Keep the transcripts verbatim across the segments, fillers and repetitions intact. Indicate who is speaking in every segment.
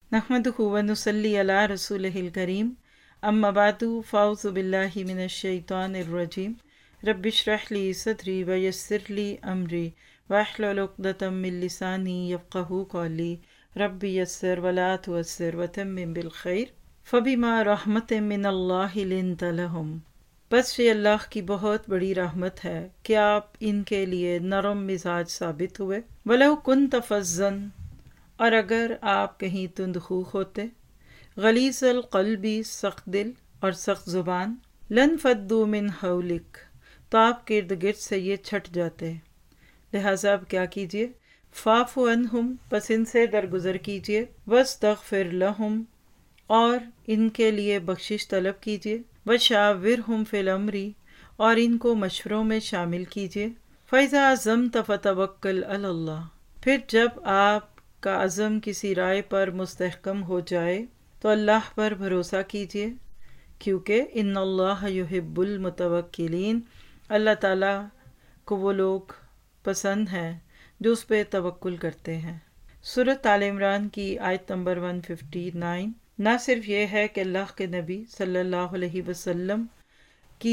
Speaker 1: नहमदुहु व नुसल्ली अला रसूलिहिल करीम अम्मा बादु फ़ाऊज़ु बिल्लाहि मिनश शैतानिर रजीम रब्बिश्रह ली सदरी व यस्सिर ली अमरी वहलुल उक़दतम मिन लिसानी यफ़क़हू क़ौली रब्बि यस्सिर व ला तुअस्सिर व तम्मिम बिल खैर फ़बिमा रहमतिन मिनल्लाहि लिन्त लहुम। बस ये अल्लाह की बहुत बड़ी रहमत है कि आप इनके लिए नरम मिजाज साबित हुए। वलौ कुन्त फ़ज़्ज़न, और अगर आप कहीं तुंदखू होते, गलीज़ल क़ल्बी, सख्त दिल और सख्त ज़ुबान, लन फ़द्दू मिन हौलिक, तो आपके इर्द गिर्द से ये छट जाते। लिहाजा अब क्या कीजिए, फ़ाफ़ु अन्हुम, बस इनसे दरगुजर कीजिए, वस्तग़फ़िर लहुम, और इनके लिए बख्शिश तलब कीजिए, वशाविरहुम फ़िल अम्री, और इनको मशवरों में शामिल कीजिए। फ़इज़ा अज़म्त फ़तवक्कल अलल्लाह, फिर जब आप का अज़म किसी राय पर मुस्तहकम हो जाए तो अल्लाह पर भरोसा कीजिए, क्योंकि इन्नल्लाह युहिब्बुल मुतवक्किलीन, अल्लाह ताला को वो लोग पसंद हैं जो उस पर तवक्कुल करते हैं। सूरत आल इमरान की आयत नंबर एक सौ उनसठ ना सिर्फ ये है कि अल्लाह के नबी सल्लल्लाहु अलैहि वसल्लम की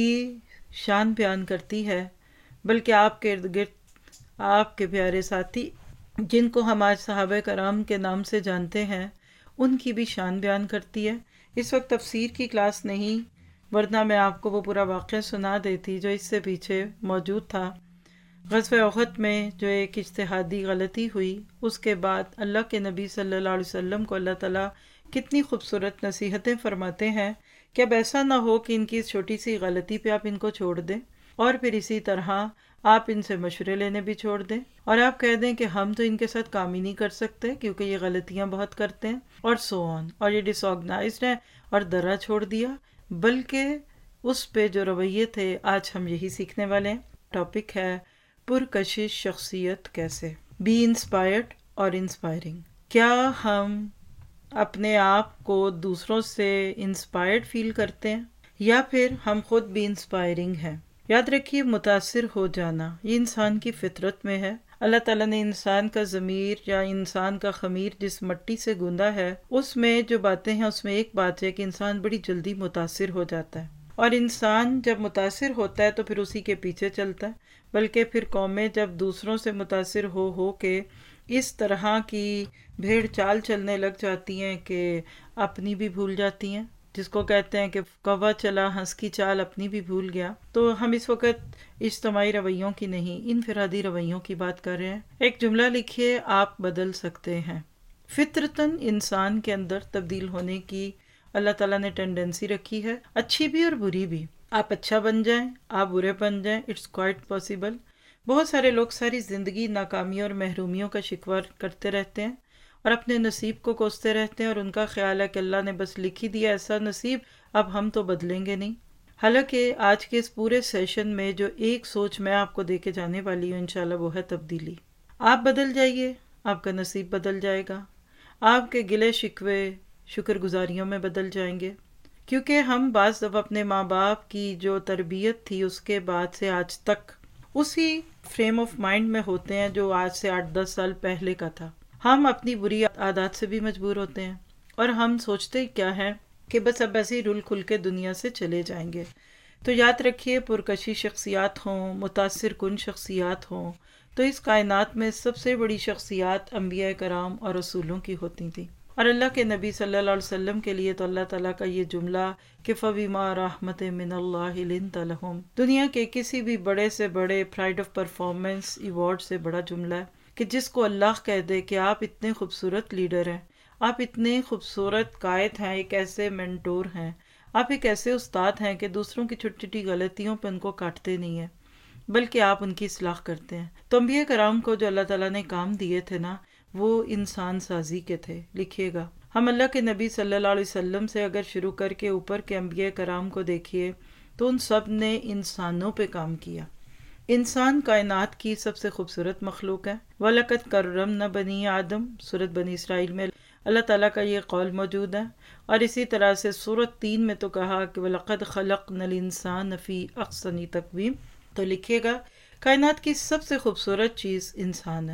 Speaker 1: शान बयान करती है, बल्कि आपके इर्द गिर्द आपके प्यारे साथी जिनको हम आज सहाबा कराम के नाम से जानते हैं उनकी भी शान बयान करती है। इस वक्त तफसीर की क्लास नहीं, वरना मैं आपको वो पूरा वाक़या सुना देती जो इससे पीछे मौजूद था। ग़ज़वा उहद में जो एक इज्तिहादी गलती हुई, उसके बाद अल्लाह के नबी सल्लल्लाहु अलैहि वसल्लम को अल्लाह ताला कितनी खूबसूरत नसीहतें फरमाते हैं कि अब ऐसा ना हो कि इनकी इस छोटी सी गलती पे आप इनको छोड़ दें और फिर इसी तरह आप इनसे मशवरे लेने भी छोड़ दें और आप कह दें कि हम तो इनके साथ काम ही नहीं कर सकते क्योंकि ये गलतियां बहुत करते हैं और सो ऑन, और ये डिसऑर्गेनाइज्ड है और दर्रा छोड़ दिया। बल्कि उस पे जो रवैये थे, आज हम यही सीखने वाले हैं। टॉपिक है पुरकशिश शख्सियत कैसे, बी इंस्पायर्ड और इंस्पायरिंग। क्या हम अपने आप को दूसरों से इंस्पायर्ड फील करते हैं या फिर हम खुद भी इंस्पायरिंग हैं? याद रखिए, मुतासिर हो जाना ये इंसान की फितरत में है। अल्लाह ताला ने इंसान का ज़मीर या इंसान का ख़मीर जिस मिट्टी से गूंदा है, उसमें जो बातें हैं उसमें एक बात है कि इंसान बड़ी जल्दी मुतासिर हो जाता है, और इंसान जब मुतासिर होता है तो फिर उसी के पीछे चलता है। बल्कि फिर कौमें जब दूसरों से मुतासिर हो हो के इस तरह की भेड़ चाल चलने लग जाती हैं कि अपनी भी भूल जाती हैं, जिसको कहते हैं कि कौवा चला हंस की चाल अपनी भी भूल गया। तो हम इस वक्त इज्तिमाई रवैयों की नहीं, इनफरादी रवैयों की बात कर रहे हैं। एक जुमला लिखिए, आप बदल सकते हैं। फितरतन इंसान के अंदर तब्दील होने की अल्लाह ताला ने टेंडेंसी रखी है, अच्छी भी और बुरी भी। आप अच्छा बन जाएं, आप बुरे बन जाएं, इट्स क्वाइट पॉसिबल। बहुत सारे लोग सारी ज़िंदगी नाकामियों और महरूमियों का शिकवा करते रहते हैं और अपने नसीब को कोसते रहते हैं, और उनका ख्याल है कि अल्लाह ने बस लिख ही दिया ऐसा नसीब, अब हम तो बदलेंगे नहीं। हालांकि आज के इस पूरे सेशन में जो एक सोच मैं आपको दे के जाने वाली हूँ इंशाल्लाह, वो है तब्दीली। आप बदल जाइए, आपका नसीब बदल जाएगा, आपके गिले शिकवे शुक्रगुजारियों में बदल जाएंगे। क्योंकि हम बाज़ दफ़ा अपने माँ बाप की जो तरबियत थी उसके बाद से आज तक उसी फ्रेम ऑफ माइंड में होते हैं जो आज से आठ दस साल पहले का था। हम अपनी बुरी आदत से भी मजबूर होते हैं और हम सोचते क्या है कि बस अब ऐसे ही रुल खुल के दुनिया से चले जाएंगे। तो याद रखिए, पुरकशी शख्सियात हों, मुतासिर कुन शख्सियात हों, तो इस कायनात में सबसे बड़ी शख्सियात अंबिया कराम और रसूलों की होती थी। और अल्लाह के नबी सल्लल्लाहु अलैहि वसल्लम के लिए तो अल्लाह ताला का ये जुमला कि फ़बिमा रहमतिन मिनल्लाहि लिन्त लहुम, दुनिया के किसी भी बड़े से बड़े प्राइड ऑफ परफॉर्मेंस अवार्ड से बड़ा जुमला है कि जिसको अल्लाह कह दे कि आप इतने खूबसूरत लीडर हैं, आप इतने खूबसूरत कायद हैं, एक ऐसे मेंटोर हैं, आप एक ऐसे उस्ताद हैं कि दूसरों की छोटी छोटी गलतियों पर उनको काटते नहीं हैं बल्कि आप उनकी इस्लाह करते हैं। तो अंबिया कराम को जो अल्लाह ताला ने काम दिए थे ना, वो इंसान साजी के थे। लिखिएगा, हम अल्लाह के नबी सल्लल्लाहु अलैहि वसल्लम से अगर शुरू करके ऊपर के अंबिया कराम को देखिए तो उन सब ने इंसानों पे काम किया। इंसान कायनात की सबसे खूबसूरत मखलूक है। वलक़द कर्रमना बनी आदम, सूरत बनी इसराइल में अल्लाह ताला का ये कौल मौजूद है। और इसी तरह से सूरत तीन में तो कहा कि वलक़द खलक़नल इंसान फ़ी अहसनी तक़वीम। तो लिखिएगा, कायनात की सबसे खूबसूरत चीज़ इंसान है।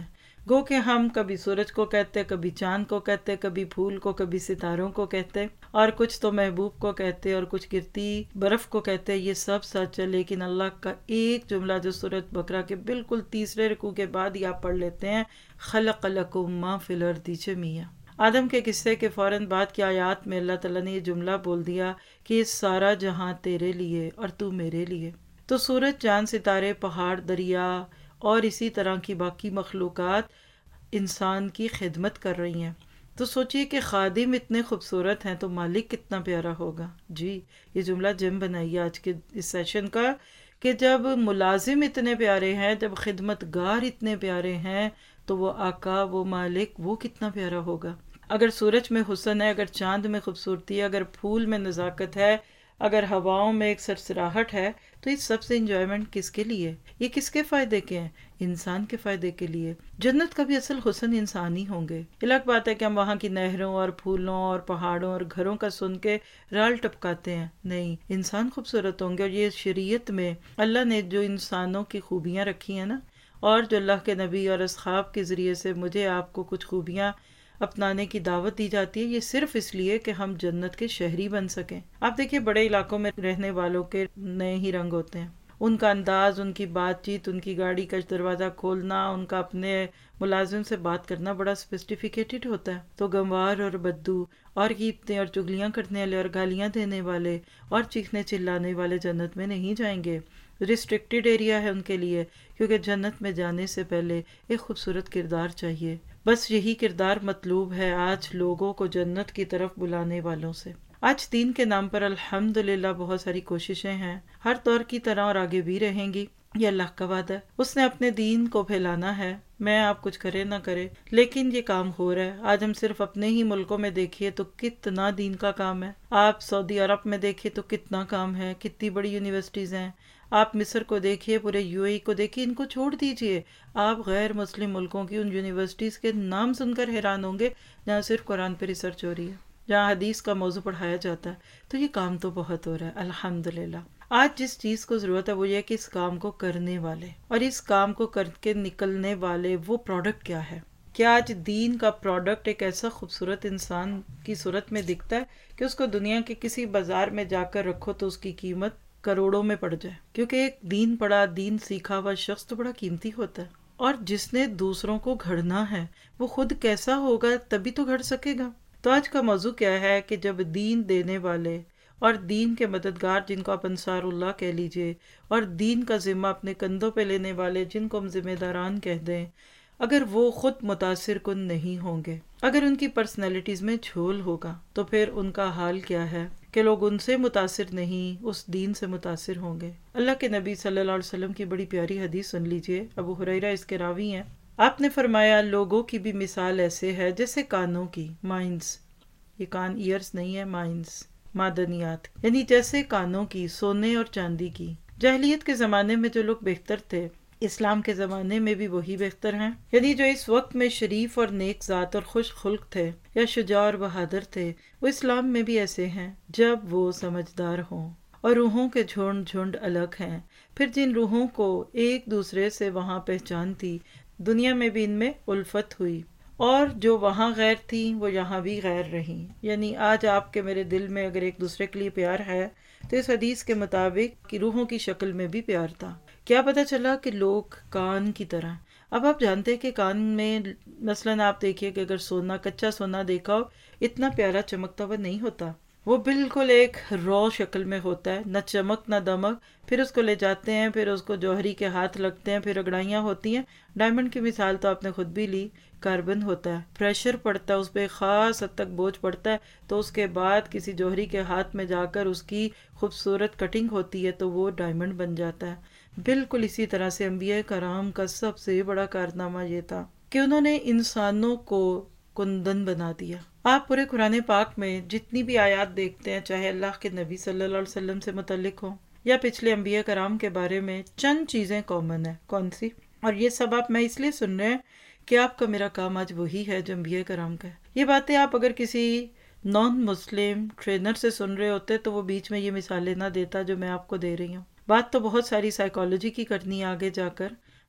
Speaker 1: گو کہ ہم کبھی سورج کو کہتے، کبھی چاند کو کہتے، کبھی پھول کو، کبھی ستاروں کو کہتے، اور کچھ تو محبوب کو کہتے اور کچھ گرتی برف کو کہتے. یہ سب سچ ہے، لیکن اللہ کا ایک جملہ جو سورۃ بقرہ کے بالکل تیسرے رکوع کے بعد ہی آپ پڑھ لیتے ہیں، خلق لکم ما فی الارض جمیعا. آدم کے قصے کے فوراً بعد کی آیات میں اللہ تعالیٰ نے یہ جملہ بول دیا کہ یہ سارا جہاں تیرے لیے اور تو میرے لیے. تو سورج، چاند، ستارے، پہاڑ، دریا اور اسی طرح کی باقی مخلوقات انسان کی خدمت کر رہی ہیں. تو سوچئے کہ خادم اتنے خوبصورت ہیں تو مالک کتنا پیارا ہوگا. جی یہ جملہ جم بنائیے آج کے اس سیشن کا، کہ جب ملازم اتنے پیارے ہیں، جب خدمت گار اتنے پیارے ہیں، تو وہ آقا، وہ مالک، وہ کتنا پیارا ہوگا. اگر سورج میں حسن ہے، اگر چاند میں خوبصورتی ہے، اگر پھول میں نزاکت ہے، اگر ہواؤں میں ایک سرسراہٹ ہے، تو اس سب سے انجوائمنٹ کس کے لیے؟ یہ کس کے فائدے کے ہیں؟ انسان کے فائدے کے لیے. جنت کا بھی اصل حسن انسان ہی ہوں گے. الگ بات ہے کہ ہم وہاں کی نہروں اور پھولوں اور پہاڑوں اور گھروں کا سن کے رال ٹپکاتے ہیں. نہیں، انسان خوبصورت ہوں گے. اور یہ شریعت میں اللہ نے جو انسانوں کی خوبیاں رکھی ہیں نا، اور جو اللہ کے نبی اور اصحاب کے ذریعے سے مجھے آپ کو کچھ خوبیاں اپنانے کی دعوت دی جاتی ہے، یہ صرف اس لیے کہ ہم جنت کے شہری بن سکیں. آپ دیکھیے بڑے علاقوں میں رہنے والوں کے نئے ہی رنگ ہوتے ہیں. ان کا انداز، ان کی بات چیت، ان کی گاڑی کا دروازہ کھولنا، ان کا اپنے ملازم سے بات کرنا بڑا سوفسٹیفیکیٹڈ ہوتا ہے. تو گنوار اور بدو اور غیبتیں اور چغلیاں کرنے والے اور گالیاں دینے والے اور چیخنے چلانے والے جنت میں نہیں جائیں گے. ریسٹرکٹڈ ایریا ہے ان کے لیے، کیونکہ جنت میں جانے سے پہلے ایک خوبصورت کردار چاہیے. بس یہی کردار مطلوب ہے آج لوگوں کو جنت کی طرف بلانے والوں سے. آج دین کے نام پر الحمدللہ بہت ساری کوششیں ہیں، ہر دور کی طرح اور آگے بھی رہیں گی. یہ اللہ کا وعدہ ہے، اس نے اپنے دین کو پھیلانا ہے، میں آپ کچھ کرے نہ کرے، لیکن یہ کام ہو رہا ہے. آج ہم صرف اپنے ہی ملکوں میں دیکھیے تو کتنا دین کا کام ہے. آپ سعودی عرب میں دیکھیے تو کتنا کام ہے، کتنی بڑی یونیورسٹیز ہیں. آپ مصر کو دیکھیے، پورے یو اے ای کو دیکھیے. ان کو چھوڑ دیجئے، آپ غیر مسلم ملکوں کی ان یونیورسٹیز کے نام سن کر حیران ہوں گے جہاں صرف قرآن پہ ریسرچ ہو رہی ہے، جہاں حدیث کا موضوع پڑھایا جاتا ہے. تو یہ کام تو بہت ہو رہا ہے الحمدللہ. آج جس چیز کو ضرورت ہے وہ یہ کہ اس کام کو کرنے والے اور اس کام کو کر کے نکلنے والے، وہ پروڈکٹ کیا ہے. کیا آج دین کا پروڈکٹ ایک ایسا خوبصورت انسان کی صورت میں دکھتا ہے کہ اس کو دنیا کے کسی بازار میں جا کر رکھو تو اس کی قیمت کروڑوں میں پڑ جائے؟ کیونکہ ایک دین پڑھا، دین سیکھا ہوا شخص تو بڑا قیمتی ہوتا ہے. اور جس نے دوسروں کو گھڑنا ہے وہ خود کیسا ہوگا تبھی تو گھڑ سکے گا. تو آج کا موضوع کیا ہے کہ جب دین دینے والے اور دین کے مددگار، جن کو آپ انصار اللہ کہہ لیجئے، اور دین کا ذمہ اپنے کندھوں پہ لینے والے، جن کو ہم ذمہ داران کہہ دیں، اگر وہ خود متاثر کن نہیں ہوں گے، اگر ان کی پرسنالٹیز میں جھول ہوگا، تو پھر ان کا حال کیا ہے کہ لوگ ان سے متاثر نہیں، اس دین سے متاثر ہوں گے. اللہ کے نبی صلی اللہ علیہ وسلم کی بڑی پیاری حدیث سن لیجئے. ابو ہریرہ اس کے راوی ہیں. آپ نے فرمایا، لوگوں کی بھی مثال ایسے ہے جیسے کانوں کی، مائنڈز، یہ کان ایئرز نہیں ہے، مائنڈز، معدنیات، یعنی جیسے کانوں کی، سونے اور چاندی کی. جاہلیت کے زمانے میں جو لوگ بہتر تھے، اسلام کے زمانے میں بھی وہی بہتر ہیں. یعنی جو اس وقت میں شریف اور نیک ذات اور خوش خلق تھے یا شجاع اور بہادر تھے، وہ اسلام میں بھی ایسے ہیں جب وہ سمجھدار ہوں. اور روحوں کے جھنڈ جھنڈ الگ ہیں. پھر جن روحوں کو ایک دوسرے سے وہاں پہچان تھی، دنیا میں بھی ان میں الفت ہوئی، اور جو وہاں غیر تھیں وہ یہاں بھی غیر رہیں. یعنی آج آپ کے میرے دل میں اگر ایک دوسرے کے لیے پیار ہے تو اس حدیث کے مطابق کہ روحوں کی شکل میں بھی پیار تھا. کیا پتہ چلا کہ لوگ کان کی طرح. اب آپ جانتے ہیں کہ کان میں مثلاً آپ دیکھیے کہ اگر سونا، کچا سونا دیکھا ہو، اتنا پیارا چمکتا ہوا نہیں ہوتا، وہ بالکل ایک رو شکل میں ہوتا ہے، نہ چمک نہ دمک. پھر اس کو لے جاتے ہیں، پھر اس کو جوہری کے ہاتھ لگتے ہیں، پھر رگڑائیاں ہوتی ہیں. ڈائمنڈ کی مثال تو آپ نے خود بھی لی، کاربن ہوتا ہے، پریشر پڑتا ہے اس پہ، خاص حد تک بوجھ پڑتا ہے، تو اس کے بعد کسی جوہری کے ہاتھ میں جا کر اس کی خوبصورت کٹنگ ہوتی ہے تو وہ ڈائمنڈ بن جاتا ہے. بالکل اسی طرح سے انبیاء کرام کا سب سے بڑا کارنامہ یہ تھا کہ انہوں نے انسانوں کو کندن بنا دیا. آپ پورے قرآن پاک میں جتنی بھی آیات دیکھتے ہیں، چاہے اللہ کے نبی صلی اللہ علیہ وسلم سے متعلق ہوں یا پچھلے انبیاء کرام کے بارے میں، چند چیزیں کامن ہیں. کون سی؟ اور یہ سب آپ میں اس لیے سن رہے ہیں کہ آپ کا میرا کام آج وہی ہے جو انبیاء کرام کا ہے. یہ باتیں آپ اگر کسی نان مسلم ٹرینر سے سن رہے ہوتے تو وہ بیچ میں یہ مثالیں نہ دیتا جو میں آپ کو دے رہی ہوں. بات تو بہت ساری سائیکالوجی کی کرنی ہے آگے جا کر،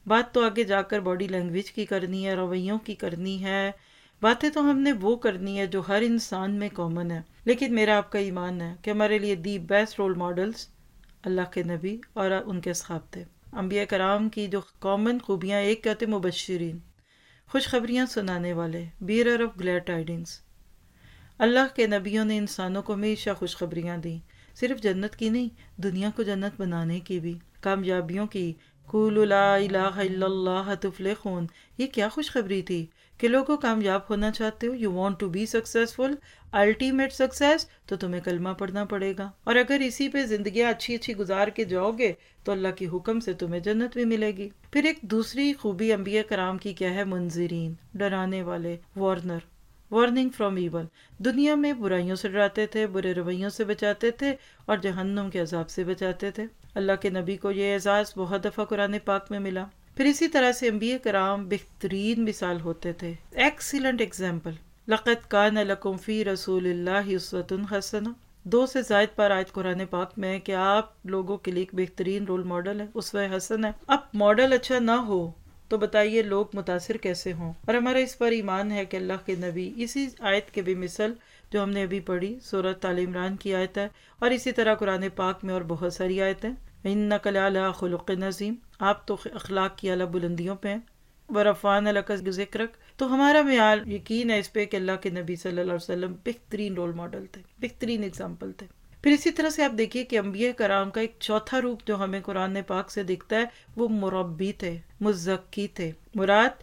Speaker 1: بات تو آگے جا کر باڈی لینگویج کی کرنی ہے، رویوں کی کرنی ہے، باتیں تو ہم نے وہ کرنی ہے جو ہر انسان میں کامن ہے. لیکن میرا آپ کا ایمان ہے کہ ہمارے لیے دی بیسٹ رول ماڈلز اللہ کے نبی اور ان کے اصحاب تھے. انبیاء کرام کی جو کامن خوبیاں، ایک کہتے مبشرین، خوشخبریاں سنانے والے، بیئرر آف گلیڈ ٹائڈنگز. اللہ کے نبیوں نے انسانوں کو ہمیشہ خوشخبریاں دیں، صرف جنت کی نہیں، دنیا کو جنت بنانے کی بھی، کامیابیوں کی. قولوا لا الہ الا اللہ تفلحون، یہ کیا خوشخبری تھی کہ لوگوں کامیاب ہونا چاہتے ہو، you want to be successful, ultimate success, تو تمہیں کلمہ پڑھنا پڑے گا، اور اگر اسی پہ زندگیاں اچھی اچھی گزار کے جاؤ گے تو اللہ کی حکم سے تمہیں جنت بھی ملے گی. پھر ایک دوسری خوبی انبیاء کرام کی کیا ہے؟ منذرین، ڈرانے والے، وارنر، وارننگ فرام ایول. دنیا میں برائیوں سے ڈراتے تھے، برے رویوں سے بچاتے تھے، اور جہنم کے عذاب سے بچاتے تھے. اللہ کے نبی کو یہ اعزاز بہت دفعہ قرآن پاک میں ملا. پھر اسی طرح سے انبیاء کرام بہترین مثال ہوتے تھے، ایکسیلنٹ ایگزامپل. لقد کان لکم فی رسول اللہ اسوۃ حسنہ، دو سے زائد پر آیت قرآن پاک میں ہے کہ آپ لوگوں کے لیے ایک بہترین رول ماڈل ہے، اسوہ حسن ہے. اب ماڈل اچھا نہ ہو تو بتائیے لوگ متاثر کیسے ہوں؟ اور ہمارا اس پر ایمان ہے کہ اللہ کے نبی، اسی آیت کے بھی مثل جو ہم نے ابھی پڑھی سورۃ آل عمران کی آیت ہے، اور اسی طرح قرآن پاک میں اور بہت ساری آیتیں. اِنَّکَ لَعَلَىٰ خُلُقٍ عَظِیمٍ، آپ تو اخلاق کی اعلیٰ بلندیوں پہ ہیں. وَرَفَعْنَا لَكَ ذِکْرَکَ، تو ہمارا معیار یقین ہے اس پہ کہ اللہ کے نبی صلی اللہ علیہ وسلم بہترین رول ماڈل تھے، بہترین اگزامپل تھے. پھر اسی طرح سے آپ دیکھیے کہ انبیاء کرام کا ایک چوتھا روپ جو ہمیں قرآن پاک سے دکھتا ہے وہ مربی تھے، مزکی تھے. مراد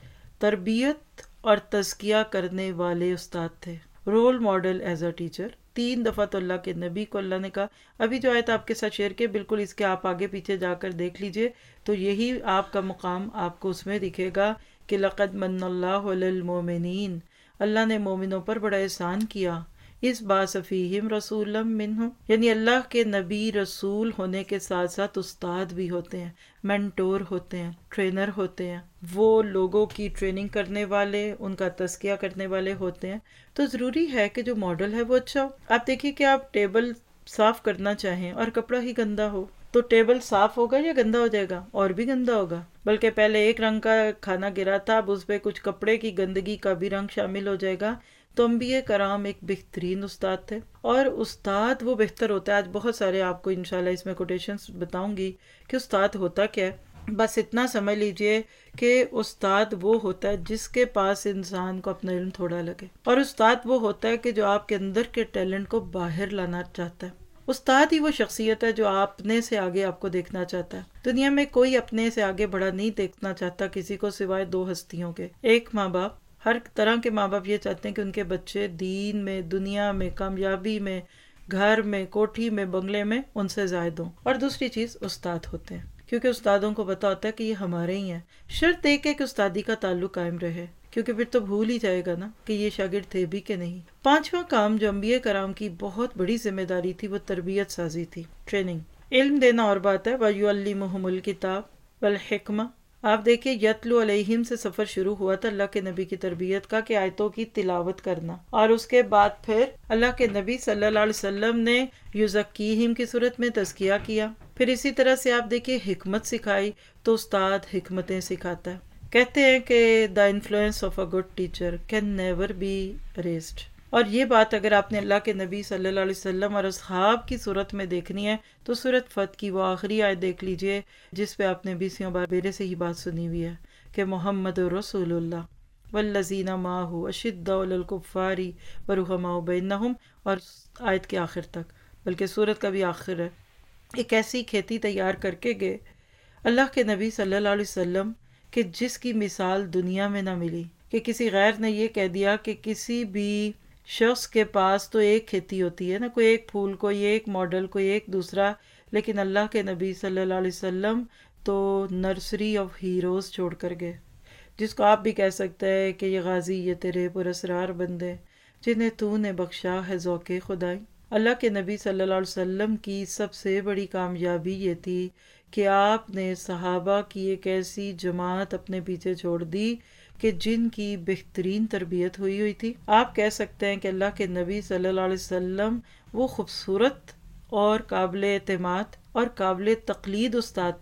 Speaker 1: تربیت اور تزکیہ کرنے والے استاد تھے، role model as a teacher. تین دفعہ تو اللہ کے نبی کو اللہ نے کہا. ابھی جو آیت آپ کے ساتھ شیئر کی بالکل اس کے آپ آگے پیچھے جا کر دیکھ لیجئے تو یہی آپ کا مقام آپ کو اس میں دکھے گا کہ لقد من اللہ علی المؤمنین، اللہ نے مومنوں پر بڑا احسان کیا. اس بعث فیہم رسولا منہم، یعنی اللہ کے نبی رسول ہونے کے ساتھ ساتھ استاد بھی ہوتے ہیں، مینٹور ہوتے ہیں، ٹرینر ہوتے ہیں، وہ لوگوں کی ٹریننگ کرنے والے، ان کا تزکیہ کرنے والے ہوتے ہیں. تو ضروری ہے کہ جو ماڈل ہے وہ اچھا ہو. آپ دیکھیے کہ آپ ٹیبل صاف کرنا چاہیں اور کپڑا ہی گندا ہو تو ٹیبل صاف ہوگا یا گندا ہو جائے گا؟ اور بھی گندا ہوگا. بلکہ پہلے ایک رنگ کا کھانا گرا تھا، اب اس پہ کچھ کپڑے کی گندگی کا بھی رنگ شامل ہو جائے گا. تو انبیاء کرام ایک بہترین استاد تھے، اور استاد وہ بہتر ہوتا ہے. آج بہت سارے آپ کو انشاءاللہ اس میں کوٹیشنز بتاؤں گی کہ استاد ہوتا کیا ہے. بس اتنا سمجھ لیجئے کہ استاد وہ ہوتا ہے جس کے پاس انسان کو اپنا علم تھوڑا لگے، اور استاد وہ ہوتا ہے کہ جو آپ کے اندر کے ٹیلنٹ کو باہر لانا چاہتا ہے. استاد ہی وہ شخصیت ہے جو اپنے سے آگے آپ کو دیکھنا چاہتا ہے. دنیا میں کوئی اپنے سے آگے بڑا نہیں دیکھنا چاہتا کسی کو سوائے دو ہستیوں کے. ایک ماں باپ، ہر طرح کے ماں باپ یہ چاہتے ہیں کہ ان کے بچے دین میں، دنیا میں، کامیابی میں، گھر میں، کوٹھی میں، بنگلے میں ان سے زائد ہوں. اور دوسری چیز استاد ہوتے ہیں، کیونکہ استادوں کو پتا ہوتا ہے کہ یہ ہمارے ہی ہیں. شرط ایک ہے کہ استادی کا تعلق قائم رہے، کیونکہ پھر تو بھول ہی جائے گا نا کہ یہ شاگرد تھے بھی کہ نہیں. پانچواں کام جو انبیاء کرام کی بہت بڑی ذمہ داری تھی وہ تربیت سازی تھی، ٹریننگ. علم دینا اور بات ہے، وَيُعَلِّمُهُمُ الْكِتَابَ وَالْحِکْمَةَ. آپ دیکھیں یتلو علیہم سے سفر شروع ہوا تھا اللہ کے نبی کی تربیت کا، کہ آیتوں کی تلاوت کرنا، اور اس کے بعد پھر اللہ کے نبی صلی اللہ علیہ وسلم نے یزکیہم کی صورت میں تزکیہ کیا. پھر اسی طرح سے آپ دیکھیں حکمت سکھائی، تو استاد حکمتیں سکھاتا ہے. کہتے ہیں کہ the influence of a good teacher can never be erased. اور یہ بات اگر آپ نے اللہ کے نبی صلی اللہ علیہ وسلم اور اصحاب کی صورت میں دیکھنی ہے تو سورۃ فتح کی وہ آخری آیت دیکھ لیجئے جس پہ آپ نے بیسیوں بار میرے سے ہی بات سنی ہوئی ہے کہ محمد رسول اللہ والذین معہ اشداء علی الکفار ورحماء بینہم، اور آیت کے آخر تک، بلکہ سورت کا بھی آخر ہے. ایک ایسی کھیتی تیار کر کے گئے اللہ کے نبی صلی اللہ علیہ وسلم کہ جس کی مثال دنیا میں نہ ملی. کہ کسی غیر نے یہ کہہ دیا کہ کسی بھی شخص کے پاس تو ایک کھیتی ہوتی ہے نا، کوئی ایک پھول، کوئی ایک ماڈل، کوئی ایک دوسرا، لیکن اللہ کے نبی صلی اللہ علیہ وسلم تو نرسری آف ہیروز چھوڑ کر گئے، جس کو آپ بھی کہہ سکتے ہیں کہ یہ غازی، یہ تیرے پراسرار بندے جنہیں تو نے بخشا ہے ذوق خدائی. اللہ کے نبی صلی اللہ علیہ وسلم کی سب سے بڑی کامیابی یہ تھی کہ آپ نے صحابہ کی ایک ایسی جماعت اپنے پیچھے چھوڑ دی کہ جن کی بہترین تربیت ہوئی ہوئی تھی. آپ کہہ سکتے ہیں کہ اللہ کے نبی صلی اللہ علیہ وسلم وہ خوبصورت اور قابل اعتماد اور قابل تقلید استاد تھے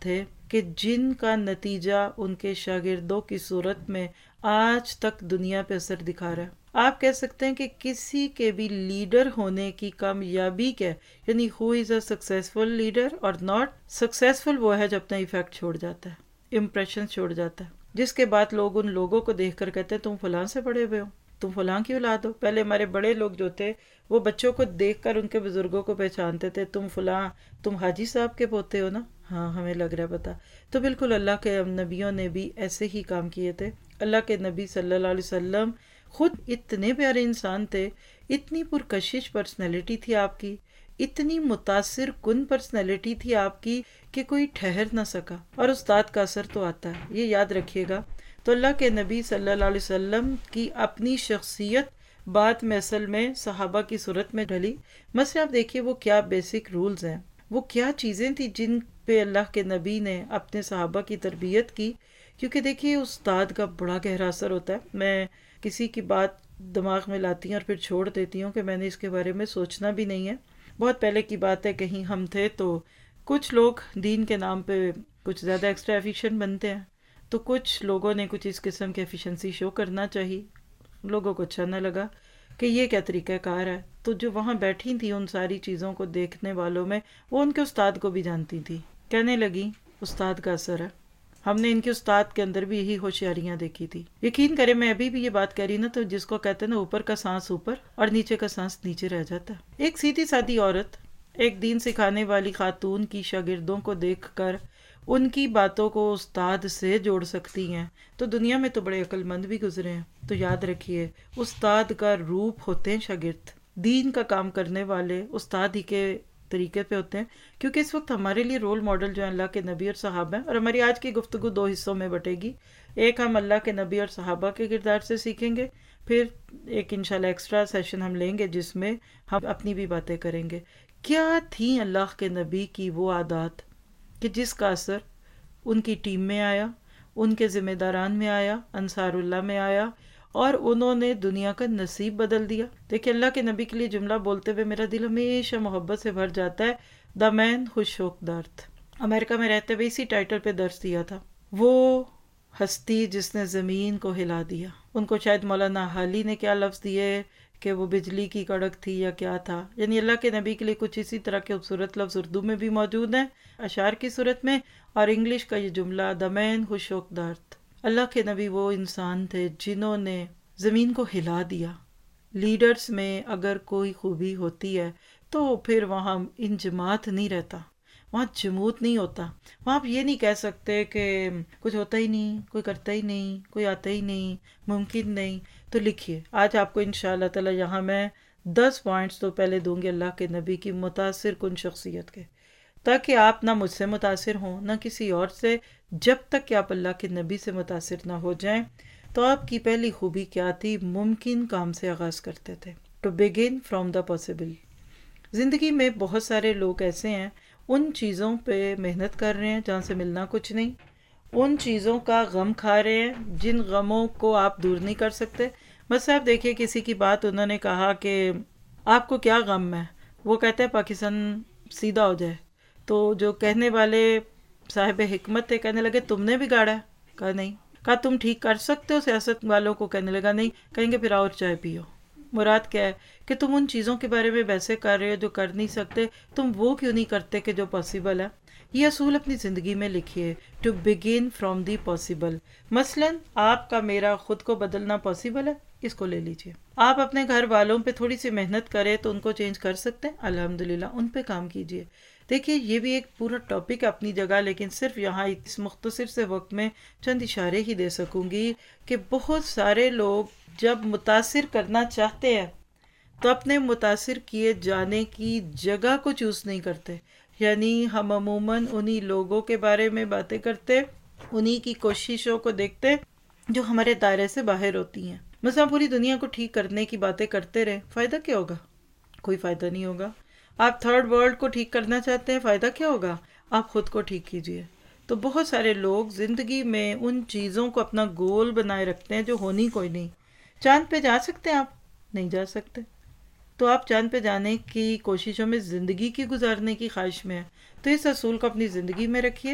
Speaker 1: کہ جن کا نتیجہ ان کے شاگردوں کی صورت میں آج تک دنیا پہ اثر دکھا رہا ہے۔ آپ کہہ سکتے ہیں کہ کسی کے بھی لیڈر ہونے کی کامیابی کیا ہے، یعنی who is a successful leader اور ناٹ سکسیسفل، وہ ہے جو اپنا ایفیکٹ چھوڑ جاتا ہے، امپریشن چھوڑ جاتا ہے، جس کے بعد لوگ ان لوگوں کو دیکھ کر کہتے ہیں تم فلاں سے پڑے ہوئے ہو، تم فلاں کی اولاد ہو۔ پہلے ہمارے بڑے لوگ جو تھے وہ بچوں کو دیکھ کر ان کے بزرگوں کو پہچانتے تھے، تم فلاں، تم حاجی صاحب کے پوتے ہو نا، ہاں ہمیں لگ رہا ہے پتا۔ تو بالکل اللہ کے نبیوں نے بھی ایسے ہی کام کیے تھے۔ اللہ کے نبی صلی اللہ علیہ وسلم خود اتنے پیارے انسان تھے، اتنی پرکشش پرسنالٹی تھی آپ کی، اتنی متاثر کن پرسنالٹی تھی آپ کی کہ کوئی ٹھہر نہ سکا، اور استاد کا اثر تو آتا ہے، یہ یاد رکھیے گا۔ تو اللہ کے نبی صلی اللہ علیہ وسلم کی اپنی شخصیت بعد میں اصل میں صحابہ کی صورت میں ڈھلی۔ مثلا آپ دیکھیے وہ کیا بیسک رولز ہیں، وہ کیا چیزیں تھیں جن پہ اللہ کے نبی نے اپنے صحابہ کی تربیت کی، کیونکہ دیکھیے استاد کا بڑا گہرا اثر ہوتا ہے۔ میں کسی کی بات دماغ میں لاتی ہوں اور پھر چھوڑ دیتی ہوں کہ میں نے اس کے بارے میں سوچنا بھی نہیں ہے۔ بہت پہلے کی بات ہے، کہیں ہم تھے تو کچھ لوگ دین کے نام پہ کچھ زیادہ ایکسٹرا ایفیشینٹ بنتے ہیں، تو کچھ لوگوں نے کچھ اس قسم کی ایفیشنسی شو کرنا چاہیے، لوگوں کو اچھا نہ لگا کہ یہ کیا طریقہ کار ہے۔ تو جو وہاں بیٹھی تھیں ان ساری چیزوں کو دیکھنے والوں میں، وہ ان کے استاد کو بھی جانتی تھی، کہنے لگی استاد کا اثر ہے، ہم نے ان کے استاد کے اندر بھی یہی ہوشیاریاں دیکھی تھی۔ یقین کریں میں ابھی بھی یہ بات کہہ رہی نا، تو جس کو کہتے ہیں نا اوپر کا سانس اوپر اور نیچے کا سانس نیچے رہ جاتا ہے۔ ایک سیدھی سادی عورت ایک دین سکھانے والی خاتون کی شاگردوں کو دیکھ کر ان کی باتوں کو استاد سے جوڑ سکتی ہیں، تو دنیا میں تو بڑے عقل مند بھی گزرے ہیں۔ تو یاد رکھیے استاد کا روپ ہوتے ہیں شاگرد، دین کا کام کرنے والے استاد ہی کے طریقے پہ ہوتے ہیں، کیونکہ اس وقت ہمارے لیے رول ماڈل جو ہیں اللہ کے نبی اور صحابہ ہیں۔ اور ہماری آج کی گفتگو دو حصوں میں بٹے گی، ایک ہم اللہ کے نبی اور صحابہ کے کردار سے سیکھیں گے، پھر ایک انشاءاللہ ایکسٹرا سیشن ہم لیں گے جس میں ہم اپنی بھی باتیں کریں گے۔ کیا تھیں اللہ کے نبی کی وہ عادات کہ جس کا اثر ان کی ٹیم میں آیا، ان کے ذمہ داران میں آیا، انصار اللہ میں آیا، اور انہوں نے دنیا کا نصیب بدل دیا۔ دیکھیں اللہ کے نبی کے لیے جملہ بولتے ہوئے میرا دل ہمیشہ محبت سے بھر جاتا ہے، دا مین ہو شوک دا ارتھ۔ امریکہ میں رہتے ہوئے اسی ٹائٹل پہ درس دیا تھا، وہ ہستی جس نے زمین کو ہلا دیا۔ ان کو شاید مولانا حالی نے کیا لفظ دیے کہ وہ بجلی کی کڑک تھی یا کیا تھا، یعنی اللہ کے نبی کے لیے کچھ اسی طرح کے خوبصورت لفظ اردو میں بھی موجود ہیں اشعار کی صورت میں، اور انگلش کا یہ جملہ دا مین ہو شوک دا ارتھ۔ اللہ کے نبی وہ انسان تھے جنہوں نے زمین کو ہلا دیا۔ لیڈرز میں اگر کوئی خوبی ہوتی ہے تو پھر وہاں انجماعت نہیں رہتا، وہاں جمود نہیں ہوتا، وہاں آپ یہ نہیں کہہ سکتے کہ کچھ ہوتا ہی نہیں، کوئی کرتا ہی نہیں، کوئی آتا ہی نہیں، ممکن نہیں۔ تو لکھیے آج آپ کو انشاءاللہ تعالی یہاں میں دس پوائنٹس تو پہلے دوں گی اللہ کے نبی کی متاثر کن شخصیت کے، تاکہ آپ نہ مجھ سے متاثر ہوں نہ کسی اور سے۔ جب تک کہ آپ اللہ کے نبی سے متاثر نہ ہو جائیں تو آپ کی پہلی خوبی کیا تھی؟ ممکن کام سے آغاز کرتے تھے، to begin from the possible. زندگی میں بہت سارے لوگ ایسے ہیں ان چیزوں پہ محنت کر رہے ہیں جہاں سے ملنا کچھ نہیں، ان چیزوں کا غم کھا رہے ہیں جن غموں کو آپ دور نہیں کر سکتے۔ بس آپ دیکھیے کسی کی بات انہوں نے کہا کہ آپ کو کیا غم ہے، وہ کہتے ہیں پاکستان سیدھا ہو جائے، تو جو کہنے والے صاحب حکمت تھے کہنے لگے تم نے بگاڑا ہے؟ کہا نہیں۔ کہا تم ٹھیک کر سکتے ہو سیاست والوں کو؟ کہنے لگا نہیں۔ کہیں گے پھر اور چائے پیو۔ مراد کیا ہے کہ تم ان چیزوں کے بارے میں ویسے کر رہے ہو جو کر نہیں سکتے، تم وہ کیوں نہیں کرتے کہ جو پاسبل ہے؟ یہ اصول اپنی زندگی میں لکھیے، to begin from the possible. مثلا آپ کا میرا خود کو بدلنا پاسبل ہے، اس کو لے لیجئے۔ آپ اپنے گھر والوں پہ تھوڑی سی محنت کریں تو ان کو چینج کر سکتے ہیں، الحمدللہ ان پہ کام کیجئے۔ دیکھیے یہ بھی ایک پورا ٹاپک اپنی جگہ، لیکن صرف یہاں اس مختصر سے وقت میں چند اشارے ہی دے سکوں گی کہ بہت سارے لوگ جب متاثر کرنا چاہتے ہیں تو اپنے متاثر کیے جانے کی جگہ کو چوز نہیں کرتے، یعنی ہم عموماً انہی لوگوں کے بارے میں باتیں کرتے، انہی کی کوششوں کو دیکھتے جو ہمارے دائرے سے باہر ہوتی ہیں۔ مثلا پوری دنیا کو ٹھیک کرنے کی باتیں کرتے رہے، فائدہ کیا ہوگا؟ کوئی فائدہ نہیں ہوگا۔ آپ تھرڈ ورلڈ کو ٹھیک کرنا چاہتے ہیں، فائدہ کیا ہوگا؟ آپ خود کو ٹھیک کیجئے۔ تو بہت سارے لوگ زندگی میں ان چیزوں کو اپنا گول بنائے رکھتے ہیں جو ہونی کوئی نہیں۔ چاند پہ جا سکتے ہیں آپ؟ نہیں جا سکتے۔ تو آپ چاند پہ جانے کی کوششوں میں زندگی کی گزارنے کی خواہش میں ہیں، تو اس اصول کو اپنی زندگی میں رکھیے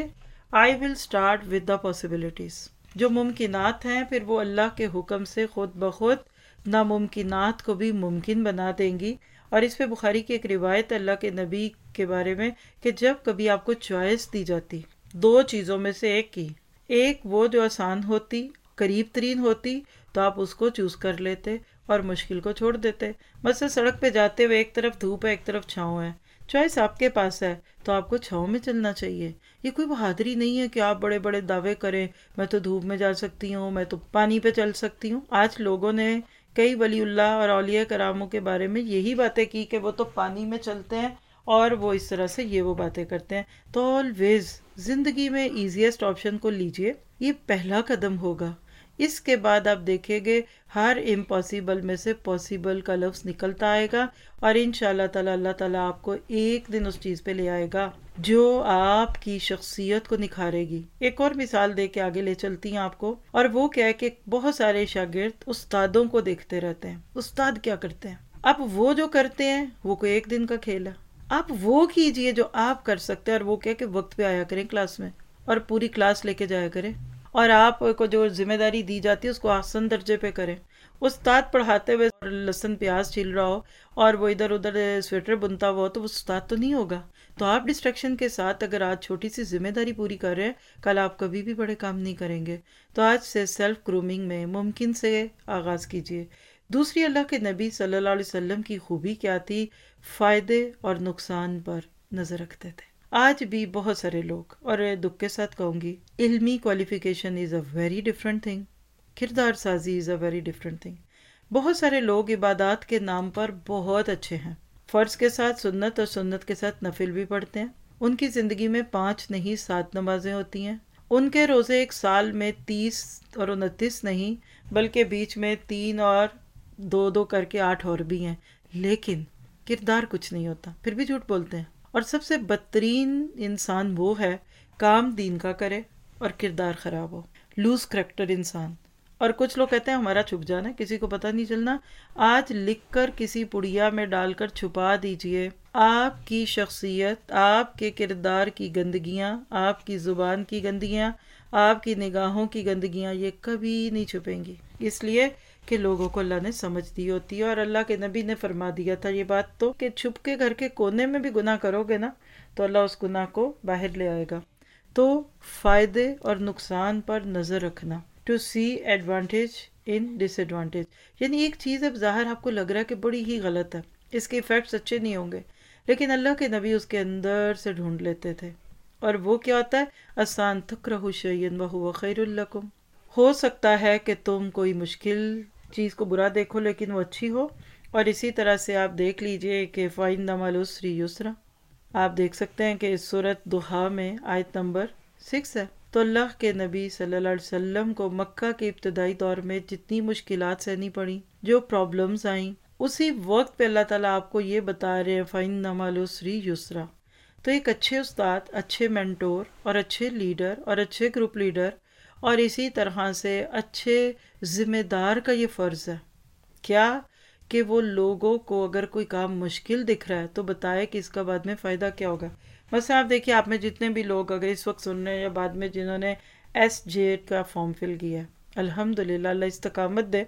Speaker 1: I will start with the possibilities. جو ممکنات ہیں پھر وہ اللہ کے حکم سے خود بخود ناممکنات کو بھی ممکن بنا دیں گی. اور اس پہ بخاری کی ایک روایت اللہ کے نبی کے بارے میں کہ جب کبھی آپ کو چوائس دی جاتی دو چیزوں میں سے ایک کی، ایک وہ جو آسان ہوتی، قریب ترین ہوتی، تو آپ اس کو چوز کر لیتے اور مشکل کو چھوڑ دیتے. مثلا سڑک پہ جاتے ہوئے ایک طرف دھوپ ہے ایک طرف چھاؤں ہے، چوائس آپ کے پاس ہے تو آپ کو چھاؤں میں چلنا چاہیے. یہ کوئی بہادری نہیں ہے کہ آپ بڑے بڑے دعوے کریں میں تو دھوپ میں جا سکتی ہوں، میں تو پانی پہ چل سکتی ہوں. آج لوگوں نے کئی ولی اللہ اور اولیاء کراموں کے بارے میں یہی باتیں کی کہ وہ تو پانی میں چلتے ہیں اور وہ اس طرح سے یہ وہ باتیں کرتے ہیں. تو آلویز زندگی میں ایزیسٹ آپشن کو لیجئے، یہ پہلا قدم ہوگا. اس کے بعد آپ دیکھیں گے ہر امپاسبل میں سے پاسبل کا لفظ نکلتا آئے گا اور انشاءاللہ تعالی اللہ تعالیٰ آپ کو ایک دن اس چیز پہ لے آئے گا جو آپ کی شخصیت کو نکھارے گی. ایک اور مثال دے کے آگے لے چلتی ہیں آپ کو، اور وہ کیا ہے کہ بہت سارے شاگرد استادوں کو دیکھتے رہتے ہیں استاد کیا کرتے ہیں. اب وہ جو کرتے ہیں وہ کوئی ایک دن کا کھیل ہے، آپ وہ کیجئے جو آپ کر سکتے ہیں. اور وہ کیا کہ وقت پہ آیا کریں کلاس میں اور پوری کلاس لے کے جایا کریں، اور آپ کو جو ذمہ داری دی جاتی ہے اس کو آسن درجے پہ کریں. استاد پڑھاتے ہوئے لہسن پیاز چھیل رہا ہو اور وہ ادھر ادھر سویٹر بنتا ہوا ہو تو وہ استاد تو نہیں ہوگا. تو آپ ڈسٹریکشن کے ساتھ اگر آج چھوٹی سی ذمہ داری پوری کر رہے ہیں کل آپ کبھی بھی بڑے کام نہیں کریں گے. تو آج سے سیلف گرومنگ میں ممکن سے آغاز کیجیے. دوسری اللہ کے نبی صلی اللہ علیہ وسلم کی خوبی کیا تھی؟ فائدے اور نقصان پر نظر رکھتے تھے. آج بھی بہت سارے لوگ، اور دکھ کے ساتھ کہوں گی، علمی qualification is a very different thing, کردار سازی is a very different thing. بہت سارے لوگ عبادات کے نام پر بہت اچھے ہیں، فرض کے ساتھ سنت اور سنت کے ساتھ نفل بھی پڑھتے ہیں. ان کی زندگی میں پانچ نہیں سات نمازیں ہوتی ہیں. ان کے روزے ایک سال میں تیس اور انتیس نہیں بلکہ بیچ میں تین اور دو دو کر کے آٹھ اور بھی ہیں، لیکن کردار کچھ نہیں ہوتا، پھر بھی جھوٹ بولتے ہیں. اور سب سے بدترین انسان وہ ہے کام دین کا کرے اور کردار خراب ہو، لوز کریکٹر انسان. اور کچھ لوگ کہتے ہیں ہمارا چھپ جانا ہے، کسی کو پتہ نہیں چلنا. آج لکھ کر کسی پڑیا میں ڈال کر چھپا دیجئے، آپ کی شخصیت، آپ کے کردار کی گندگیاں، آپ کی زبان کی گندگیاں، آپ کی نگاہوں کی گندگیاں یہ کبھی نہیں چھپیں گی، اس لیے کہ لوگوں کو اللہ نے سمجھ دی ہوتی ہے. اور اللہ کے نبی نے فرما دیا تھا یہ بات تو کہ چھپ کے گھر کے کونے میں بھی گناہ کرو گے نا تو اللہ اس گناہ کو باہر لے آئے گا. تو فائدے اور نقصان پر نظر رکھنا، ٹو سی ایڈوانٹیج ان ڈس ایڈوانٹیج. یعنی ایک چیز اب ظاہر آپ کو لگ رہا ہے کہ بڑی ہی غلط ہے، اس کے ایفیکٹس اچھے نہیں ہوں گے، لیکن اللہ کے نبی اس کے اندر سے ڈھونڈ لیتے تھے. اور وہ کیا ہوتا ہے؟ آسان تکرہوا شیئا وہو خیر لکم. ہو سکتا ہے کہ تم کوئی مشکل چیز کو برا دیکھو لیکن وہ اچھی ہو. اور اسی طرح سے آپ دیکھ لیجئے کہ فَإِنَّ مَعَ الْعُسْرِ يُسْرًا، آپ دیکھ سکتے ہیں کہ اس سورۃ ضحیٰ میں آیت نمبر سکس ہے. تو اللہ کے نبی صلی اللہ علیہ وسلم کو مکہ کے ابتدائی دور میں جتنی مشکلات سہنی پڑیں، جو پرابلمز آئیں، اسی وقت پہ اللہ تعالیٰ آپ کو یہ بتا رہے ہیں فَإِنَّ مَعَ الْعُسْرِ يُسْرًا. تو ایک اچھے استاد، اچھے مینٹور اور اچھے لیڈر اور اچھے گروپ لیڈر اور اسی طرح سے اچھے ذمہ دار کا یہ فرض ہے کیا کہ وہ لوگوں کو اگر کوئی کام مشکل دکھ رہا ہے تو بتائے کہ اس کا بعد میں فائدہ کیا ہوگا. مثلا آپ دیکھیے آپ میں جتنے بھی لوگ اگر اس وقت سن رہے ہیں یا بعد میں جنہوں نے ایس جے کا فارم فل کیا ہے، الحمدللہ اللہ استقامت دے،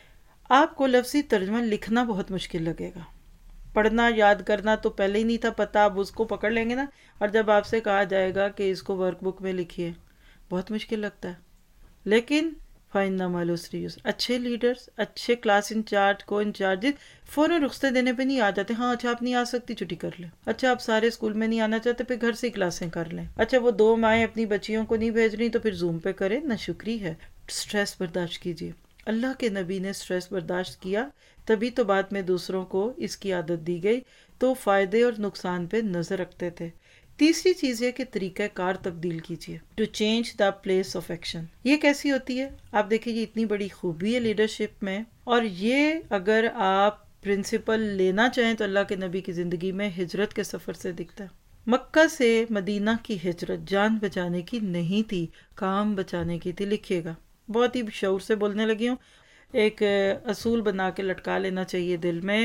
Speaker 1: آپ کو لفظی ترجمہ لکھنا بہت مشکل لگے گا. پڑھنا یاد کرنا تو پہلے ہی نہیں تھا پتہ، آپ اس کو پکڑ لیں گے نا، اور جب آپ سے کہا جائے گا کہ اس کو ورک بک میں لکھیے بہت مشکل لگتا ہے. لیکن فَإِنَّ مَعَ الْعُسْرِ يُسْرًا، اچھے لیڈرز، اچھے کلاس انچارج، کو انچارجز فوراً رخصتیں دینے پہ نہیں آ جاتے. ہاں اچھا آپ نہیں آ سکتی چھٹی کر لیں، اچھا آپ سارے اسکول میں نہیں آنا چاہتے پھر گھر سے ہی کلاسیں کر لیں، اچھا وہ دو مائیں اپنی بچیوں کو نہیں بھیج رہی تو پھر زوم پہ کریں. نہ شکری ہے، سٹریس برداشت کیجیے. اللہ کے نبی نے سٹریس برداشت کیا تبھی تو بعد میں دوسروں کو اس کی عادت دی گئی. تو فائدے اور نقصان پہ نظر رکھتے تھے. تیسری چیز ہے کہ طریقہ کار تبدیل کیجیے، to change the place of action. یہ کیسی ہوتی ہے؟ آپ دیکھیں یہ اتنی بڑی خوبی ہے لیڈرشپ میں، اور یہ اگر آپ پرنسپل لینا چاہیں تو اللہ کے نبی کی زندگی میں ہجرت کے سفر سے دکھتا ہے. مکہ سے مدینہ کی ہجرت جان بچانے کی نہیں تھی، کام بچانے کی تھی. لکھیے گا، بہت ہی شعور سے بولنے لگی ہوں. ایک اصول بنا کے لٹکا لینا چاہیے دل میں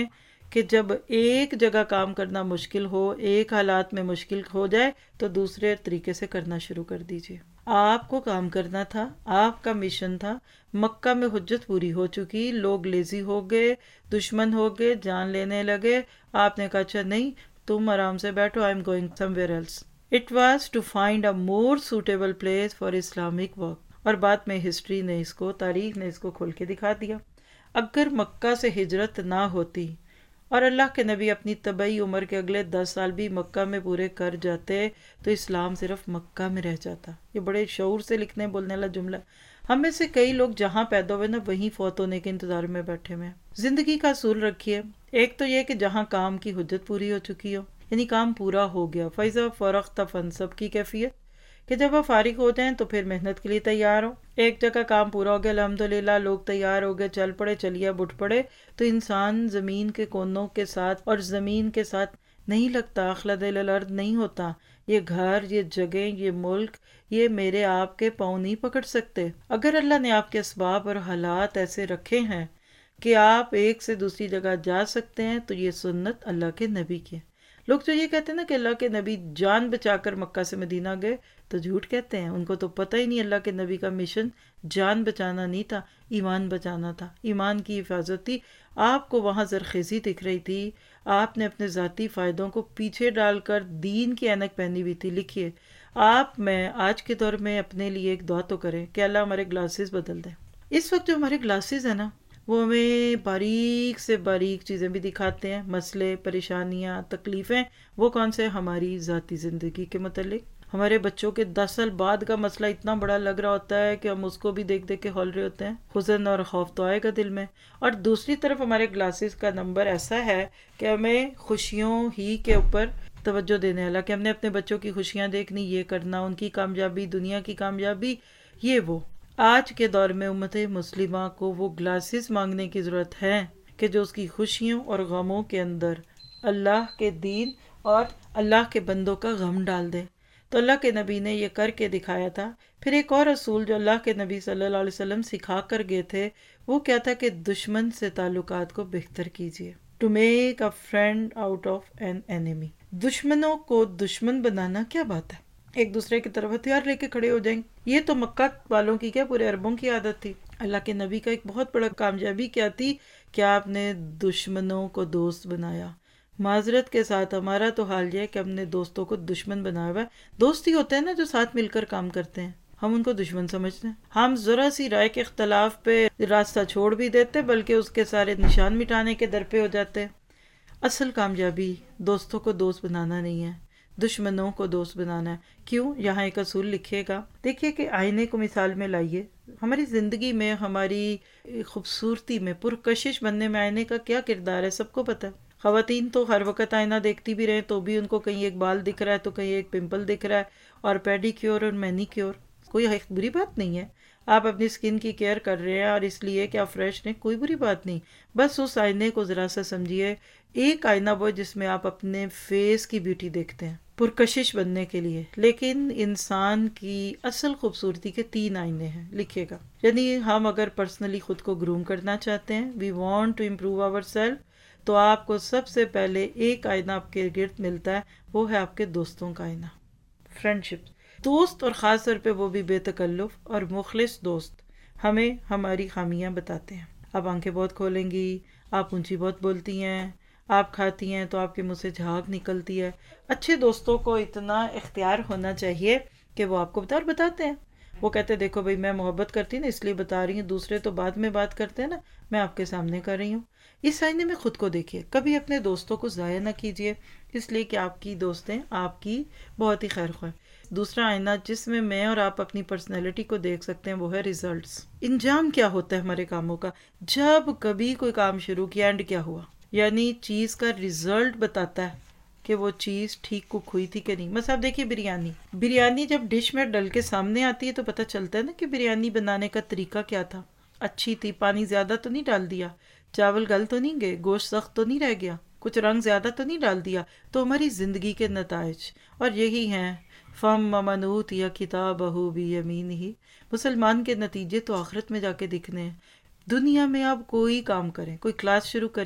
Speaker 1: کہ جب ایک جگہ کام کرنا مشکل ہو، ایک حالات میں مشکل ہو جائے تو دوسرے طریقے سے کرنا شروع کر دیجیے۔ آپ کو کام کرنا تھا، آپ کا مشن تھا، مکہ میں حجت پوری ہو چکی، لوگ لیزی ہو گئے، دشمن ہو گئے، جان لینے لگے، آپ نے کہا اچھا نہیں، تم آرام سے بیٹھو، I am going somewhere else. It was to find a more suitable place for Islamic work. اور بعد میں ہسٹری نے اس کو، تاریخ نے اس کو کھول کے دکھا دیا۔ اگر مکہ سے ہجرت نہ ہوتی اور اللہ کے نبی اپنی طبعی عمر کے اگلے دس سال بھی مکہ میں پورے کر جاتے تو اسلام صرف مکہ میں رہ جاتا۔ یہ بڑے شعور سے لکھنے بولنے والا جملہ۔ ہم میں سے کئی لوگ جہاں پیدا ہوئے نا وہیں فوت ہونے کے انتظار میں بیٹھے ہوئے ہیں۔ زندگی کا اصول رکھیے، ایک تو یہ کہ جہاں کام کی حجت پوری ہو چکی ہو، یعنی کام پورا ہو گیا، فَإِذَا فَرَغْتَ فَانْصَبْ کی کیفیت، کہ جب آپ فارغ ہو جائیں تو پھر محنت کے لیے تیار ہو۔ ایک جگہ کام پورا ہو گیا، الحمدللہ لوگ تیار ہو گئے، چل پڑے، چلیے اب اٹھ پڑے، تو انسان زمین کے کونوں کے ساتھ اور زمین کے ساتھ نہیں لگتا، اخلد الی الارض نہیں ہوتا۔ یہ گھر، یہ جگہ، یہ ملک، یہ میرے آپ کے پاؤں نہیں پکڑ سکتے۔ اگر اللہ نے آپ کے اسباب اور حالات ایسے رکھے ہیں کہ آپ ایک سے دوسری جگہ جا سکتے ہیں تو یہ سنت اللہ کے نبی کی ہے۔ لوگ جو یہ کہتے ہیں نا کہ اللہ کے نبی جان بچا کر مکہ سے مدینہ گئے تو جھوٹ کہتے ہیں، ان کو تو پتہ ہی نہیں اللہ کے نبی کا مشن جان بچانا نہیں تھا، ایمان بچانا تھا، ایمان کی حفاظت تھی۔ آپ کو وہاں زرخیزی دکھ رہی تھی، آپ نے اپنے ذاتی فائدوں کو پیچھے ڈال کر دین کی اینک پہنی ہوئی تھی۔ لکھیے آپ، میں آج کے دور میں اپنے لیے ایک دعا تو کریں کہ اللہ ہمارے گلاسز بدل دیں۔ اس وقت جو ہمارے گلاسز ہیں نا وہ ہمیں باریک سے باریک چیزیں بھی دکھاتے ہیں، مسئلے، پریشانیاں، تکلیفیں۔ وہ کون سے؟ ہماری ذاتی زندگی کے متعلق۔ ہمارے بچوں کے دس سال بعد کا مسئلہ اتنا بڑا لگ رہا ہوتا ہے کہ ہم اس کو بھی دیکھ دیکھ کے ہول رہے ہوتے ہیں، حزن اور خوف تو آئے گا دل میں۔ اور دوسری طرف ہمارے گلاسز کا نمبر ایسا ہے کہ ہمیں خوشیوں ہی کے اوپر توجہ دینے والا، کہ ہم نے اپنے بچوں کی خوشیاں دیکھنی، یہ کرنا، ان کی کامیابی، دنیا کی کامیابی، یہ وہ۔ آج کے دور میں امت مسلمہ کو وہ گلاسز مانگنے کی ضرورت ہے کہ جو اس کی خوشیوں اور غموں کے اندر اللہ کے دین اور اللہ کے بندوں کا غم ڈال دے۔ تو اللہ کے نبی نے یہ کر کے دکھایا تھا۔ پھر ایک اور اصول جو اللہ کے نبی صلی اللہ علیہ وسلم سکھا کر گئے تھے وہ کیا تھا کہ دشمن سے تعلقات کو بہتر کیجیے۔ To make a friend out of an enemy. دشمنوں کو دشمن بنانا کیا بات ہے، ایک دوسرے کی طرف ہتھیار لے کے کھڑے ہو جائیں۔ یہ تو مکہ والوں کی کیا پورے عربوں کی عادت تھی۔ اللہ کے نبی کا ایک بہت بڑا کامیابی کیا تھی کہ آپ نے دشمنوں کو دوست بنایا۔ معذرت کے ساتھ ہمارا تو حال یہ ہے کہ ہم نے دوستوں کو دشمن بنایا ہوا ہے۔ دوست ہی ہوتے ہیں نا جو ساتھ مل کر کام کرتے ہیں، ہم ان کو دشمن سمجھتے ہیں۔ ہم ذرا سی رائے کے اختلاف پہ راستہ چھوڑ بھی دیتے بلکہ اس کے سارے نشان مٹانے کے در پہ ہو جاتے۔ اصل کامیابی دوستوں کو دوست بنانا نہیں ہے، دشمنوں کو دوست بنانا ہے۔ کیوں؟ یہاں ایک اصول لکھے گا، دیکھیے کہ آئینے کو مثال میں لائیے۔ ہماری زندگی میں، ہماری خوبصورتی میں، پرکشش بننے میں آئینے کا کیا کردار ہے سب کو پتہ ہے۔ خواتین تو ہر وقت آئینہ دیکھتی بھی رہیں تو بھی ان کو کہیں ایک بال دکھ رہا ہے تو کہیں ایک پمپل دکھ رہا ہے، اور پیڈی کیور اور مینی کیور، کوئی بری بات نہیں ہے۔ آپ اپنی سکن کی کیئر کر رہے ہیں اور اس لیے کہ آپ فریش ہیں، کوئی بری بات نہیں۔ بس اس آئینے کو ذرا سا سمجھیے، ایک آئینہ وہ جس میں آپ اپنے فیس کی بیوٹی دیکھتے ہیں پرکشش بننے کے لیے، لیکن انسان کی اصل خوبصورتی کے تین آئینے ہیں، لکھیے گا۔ یعنی ہم اگر پرسنلی خود کو گروم کرنا چاہتے ہیں، we want to improve our self, تو آپ کو سب سے پہلے ایک آئینہ آپ کے گرد ملتا ہے، وہ ہے آپ کے دوستوں کا آئینہ، فرینڈشپ۔ دوست، اور خاص طور پہ وہ بھی بے تکلف اور مخلص دوست، ہمیں ہماری خامیاں بتاتے ہیں۔ آپ آنکھیں بہت کھولیں گی، آپ اونچی بہت بولتی ہیں، آپ کھاتی ہیں تو آپ کے منہ سے جھاگ نکلتی ہے۔ اچھے دوستوں کو اتنا اختیار ہونا چاہیے کہ وہ آپ کو بتا اور بتاتے ہیں۔ وہ کہتے ہیں دیکھو بھائی میں محبت کرتی نا اس لیے بتا رہی ہوں، دوسرے تو بعد میں بات کرتے ہیں نا، میں آپ کے سامنے کر رہی ہوں۔ اس آئینے میں خود کو دیکھیے، کبھی اپنے دوستوں کو ضائع نہ کیجیے، اس لیے کہ آپ کی دوستیں آپ کی بہت ہی خیر خواہ۔ دوسرا آئینہ جس میں میں اور آپ اپنی پرسنالٹی کو دیکھ سکتے ہیں وہ ہے ریزلٹس۔ انجام کیا ہوتا ہے ہمارے کاموں کا، جب کبھی کوئی کام شروع کیا اینڈ کیا ہوا، یعنی چیز کا ریزلٹ بتاتا ہے کہ وہ چیز ٹھیک کوک ہوئی تھی کہ نہیں۔ مثلا آپ دیکھیے بریانی بریانی جب ڈش میں ڈل کے سامنے آتی ہے تو پتہ چلتا ہے نا کہ بریانی بنانے کا طریقہ کیا تھا، اچھی تھی، پانی زیادہ تو نہیں ڈال دیا، چاول گل تو نہیں گئے، گوشت سخت تو نہیں رہ گیا، کچھ رنگ زیادہ تو نہیں ڈال دیا۔ تو ہماری زندگی کے نتائج اور یہی ہیں، فَمَّ مَنْ أُوتِيَ كِتَابَهُ بِيَمِينِهِ۔ مسلمان کے نتیجے تو آخرت میں جا کے دکھنے ہیں۔ دنیا میں آپ کوئی کام کریں، کوئی کلاس شروع کریں،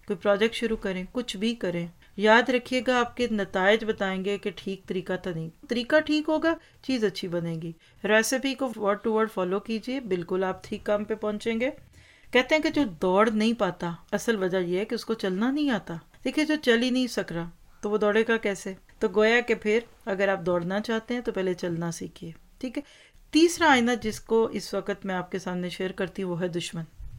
Speaker 1: کوئی پروجیکٹ شروع کریں، کچھ بھی کریں، یاد رکھیے گا آپ کے نتائج بتائیں گے کہ ٹھیک طریقہ تھا نہیں، طریقہ ٹھیک ہوگا چیز اچھی بنے گی۔ ریسیپی کو ورڈ ٹو ورڈ فالو کیجیے، بالکل آپ ٹھیک کام پہ پہنچیں گے۔ کہتے ہیں کہ جو دوڑ نہیں پاتا اصل وجہ یہ ہے کہ اس کو چلنا نہیں آتا۔ دیکھیے جو چل ہی نہیں سک رہا تو وہ دوڑے گا کیسے؟ تو گویا کہ پھر اگر آپ دوڑنا چاہتے ہیں تو پہلے چلنا سیکھیے، ٹھیک ہے۔ تیسرا آئینہ جس کو اس وقت میں آپ کے سامنے شیئر کرتی ہوں وہ ہے دشمن،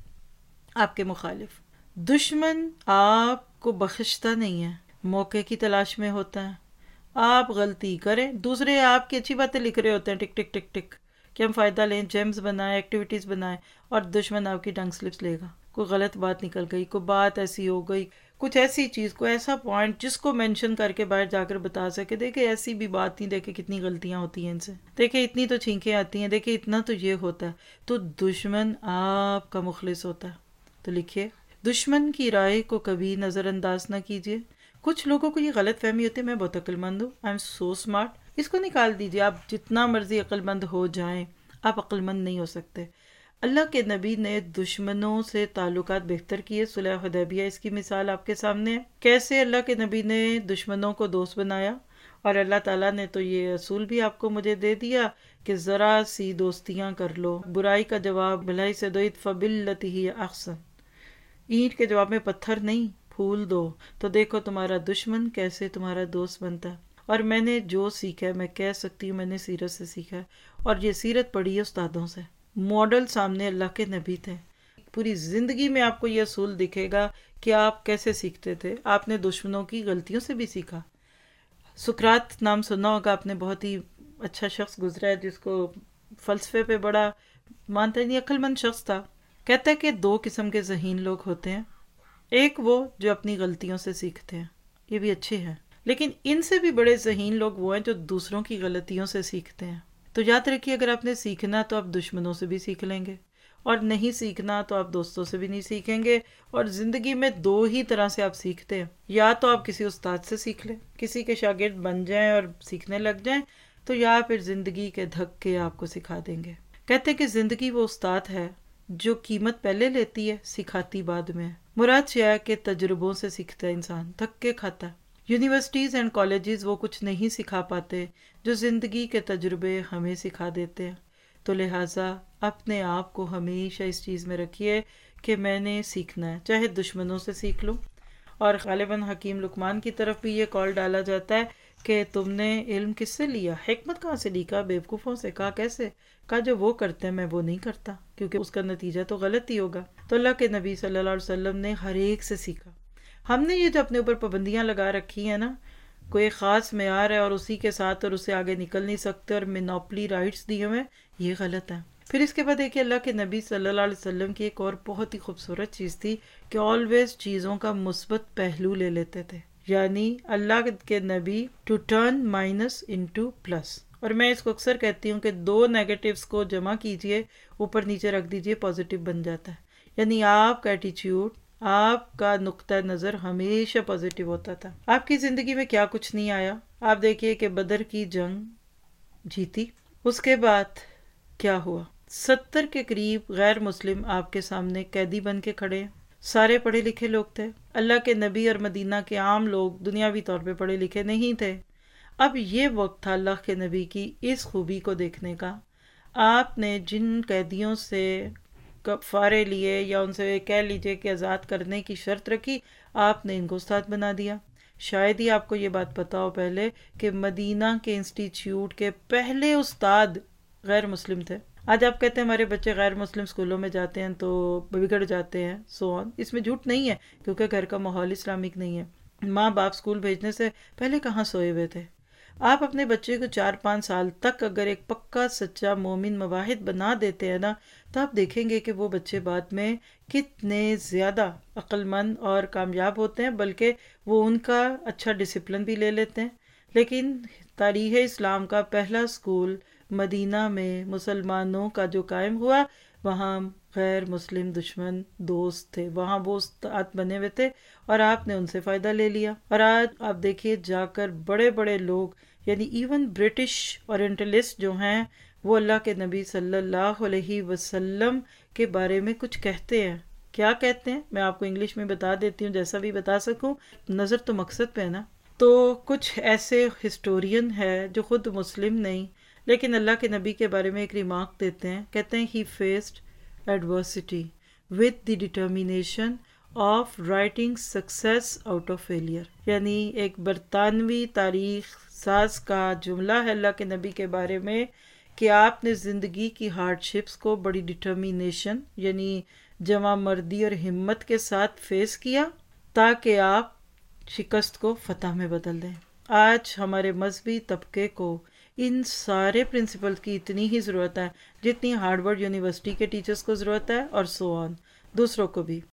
Speaker 1: آپ کے مخالف۔ دشمن آپ کو بخشتا نہیں ہے، موقع کی تلاش میں ہوتا ہے۔ آپ غلطی کریں، دوسرے آپ کی اچھی باتیں لکھ رہے ہوتے ہیں ٹک ٹک ٹک ٹک کہ ہم فائدہ لیں، جیمز بنائیں، ایکٹیویٹیز بنائیں، اور دشمن آپ کی ٹنگ سلپس لے گا۔ کوئی غلط بات نکل گئی، کوئی بات ایسی ہو گئی، کچھ ایسی چیز، کوئی ایسا پوائنٹ جس کو مینشن کر کے باہر جا کر بتا سکے، دیکھیں ایسی بھی بات نہیں، دیکھیں کتنی غلطیاں ہوتی ہیں ان سے، دیکھیں اتنی تو چھینکیں آتی ہیں، دیکھیں اتنا تو یہ ہوتا ہے۔ تو دشمن آپ کا مخلص ہوتا ہے۔ تو لکھیے، دشمن کی رائے کو کبھی نظر انداز نہ کیجیے۔ کچھ لوگوں کو یہ غلط فہمی ہوتی ہے میں بہت عقل مند ہوں، آئی ایم سو اسمارٹ، اس کو نکال دیجیے۔ آپ جتنا مرضی عقل مند ہو جائیں، آپ عقل مند نہیں ہو سکتے۔ اللہ کے نبی نے دشمنوں سے تعلقات بہتر کیے، صلح حدیبیہ اس کی مثال آپ کے سامنے ہے۔ کیسے اللہ کے نبی نے دشمنوں کو دوست بنایا، اور اللہ تعالیٰ نے تو یہ اصول بھی آپ کو مجھے دے دیا کہ ذرا سی دوستیاں کر لو، برائی کا جواب بھلائی سے دو، ادفع بالتی ہی احسن، اینٹ کے جواب میں پتھر نہیں پھول دو، تو دیکھو تمہارا دشمن کیسے تمہارا دوست بنتا ہے۔ اور میں نے جو سیکھا ہے، میں کہہ سکتی ہوں میں نے سیرت سے سیکھا ہے، اور یہ سیرت پڑھی ہے استادوں سے، ماڈل سامنے اللہ کے نبی تھے۔ پوری زندگی میں آپ کو یہ اصول دکھے گا کہ آپ کیسے سیکھتے تھے، آپ نے دشمنوں کی غلطیوں سے بھی سیکھا۔ سقراط نام سنا ہوگا آپ نے، بہت ہی اچھا شخص گزرا ہے جس کو فلسفے پہ بڑا مانتا نہیں، عقل مند شخص تھا۔ کہتا ہے کہ دو قسم کے ذہین لوگ ہوتے ہیں، ایک وہ جو اپنی غلطیوں سے سیکھتے ہیں، یہ بھی اچھے ہیں، لیکن ان سے بھی بڑے ذہین لوگ وہ ہیں جو دوسروں کی غلطیوں سے سیکھتے ہیں۔ تو یاد رکھیے اگر آپ نے سیکھنا تو آپ دشمنوں سے بھی سیکھ لیں گے، اور نہیں سیکھنا تو آپ دوستوں سے بھی نہیں سیکھیں گے۔ اور زندگی میں دو ہی طرح سے آپ سیکھتے ہیں، یا تو آپ کسی استاد سے سیکھ لیں، کسی کے شاگرد بن جائیں اور سیکھنے لگ جائیں، تو یا پھر زندگی کے دھکے آپ کو سکھا دیں گے۔ کہتے ہیں کہ زندگی وہ استاد ہے جو قیمت پہلے لیتی ہے، سکھاتی بعد میں۔ مراد یہ ہے کہ تجربوں سے سیکھتا ہے انسان، دھکے کھاتا ہے۔ یونیورسٹیز اینڈ کالجز وہ کچھ نہیں سکھا پاتے جو زندگی کے تجربے ہمیں سکھا دیتے ہیں۔ تو لہٰذا اپنے آپ کو ہمیشہ اس چیز میں رکھیے کہ میں نے سیکھنا ہے، چاہے دشمنوں سے سیکھ لوں۔ اور غالباً حکیم لقمان کی طرف بھی یہ کال ڈالا جاتا ہے کہ تم نے علم کس سے لیا، حکمت کہاں سے لی؟ کہا بیوقوفوں سے۔ کہا کیسے؟ کہا جو وہ کرتے ہیں میں وہ نہیں کرتا، کیونکہ اس کا نتیجہ تو غلط ہی ہوگا۔ تو اللہ کے نبی صلی اللہ علیہ وسلم نے ہر ایک سے سیکھا۔ ہم نے یہ جو اپنے اوپر پابندیاں لگا رکھی ہیں نا، کوئی خاص معیار ہے اور اسی کے ساتھ اور اسے آگے نکل نہیں سکتے، اور مینوپلی رائٹس دیے ہوئے، یہ غلط ہے۔ پھر اس کے بعد ایک اللہ کے نبی صلی اللہ علیہ وسلم کی ایک اور بہت ہی خوبصورت چیز تھی کہ آلویز چیزوں کا مثبت پہلو لے لیتے تھے، یعنی اللہ کے نبی to turn minus into plus. اور میں اس کو اکثر کہتی ہوں کہ دو نیگیٹیوز کو جمع کیجئے، اوپر نیچے رکھ دیجئے، پازیٹیو بن جاتا ہے۔ یعنی آپ کا ایٹیچیوڈ، آپ کا نقطہ نظر ہمیشہ پازیٹیو ہوتا تھا۔ آپ کی زندگی میں کیا کچھ نہیں آیا، آپ دیکھیے کہ بدر کی جنگ جیتی، اس کے بعد کیا ہوا؟ ستر کے قریب غیر مسلم آپ کے سامنے قیدی بن کے کھڑے ہیں، سارے پڑھے لکھے لوگ تھے۔ اللہ کے نبی اور مدینہ کے عام لوگ دنیاوی طور پہ پڑھے لکھے نہیں تھے۔ اب یہ وقت تھا اللہ کے نبی کی اس خوبی کو دیکھنے کا۔ آپ نے جن قیدیوں سے کفارے لیے یا ان سے کہہ لیجئے کہ آزاد کرنے کی شرط رکھی، آپ نے ان کو استاد بنا دیا۔ شاید ہی آپ کو یہ بات پتا ہو پہلے کہ مدینہ کے انسٹیٹیوٹ کے پہلے استاد غیر مسلم تھے۔ آج آپ کہتے ہیں ہمارے بچے غیر مسلم اسکولوں میں جاتے ہیں تو بگڑ جاتے ہیں، سو آن، اس میں جھوٹ نہیں ہے، کیونکہ گھر کا ماحول اسلامک نہیں ہے۔ ماں باپ اسکول بھیجنے سے پہلے کہاں سوئے ہوئے تھے؟ آپ اپنے بچے کو چار پانچ سال تک اگر ایک پکا سچا مومن مواحد بنا دیتے ہیں نا، تو آپ دیکھیں گے کہ وہ بچے بعد میں کتنے زیادہ عقل مند اور کامیاب ہوتے ہیں، بلکہ وہ ان کا اچھا ڈسپلن بھی لے لیتے ہیں۔ لیکن تاریخ اسلام کا پہلا اسکول مدینہ میں مسلمانوں کا جو قائم ہوا، وہاں غیر مسلم دشمن دوست تھے، وہاں وہ استاد بنے ہوئے تھے، اور آپ نے ان سے فائدہ لے لیا۔ اور آج آپ دیکھیے جا کر بڑے بڑے لوگ، یعنی ایون برٹش اورینٹلسٹ جو ہیں، وہ اللہ کے نبی صلی اللہ علیہ وسلم کے بارے میں کچھ کہتے ہیں کیا کہتے ہیں میں آپ کو انگلش میں بتا دیتی ہوں جیسا بھی بتا سکوں، نظر تو مقصد پہ ہے نا۔ تو کچھ ایسے ہسٹورین ہے جو خود مسلم نہیں لیکن اللہ کے نبی کے بارے میں ایک ریمارک دیتے ہیں، کہتے ہیں he faced adversity with the determination of writing success out of failure, یعنی ایک برطانوی تاریخ ساز کا جملہ ہے اللہ کے نبی کے بارے میں کہ آپ نے زندگی کی ہارڈ شپس کو بڑی ڈٹرمینیشن یعنی جمع مردی اور ہمت کے ساتھ فیس کیا تاکہ آپ شکست کو فتح میں بدل دیں۔ آج ہمارے مذہبی طبقے کو ان سارے پرنسپلز کی اتنی ہی ضرورت ہے جتنی ہارورڈ یونیورسٹی کے ٹیچرز کو ضرورت ہے، اور سو آن دوسروں کو بھی۔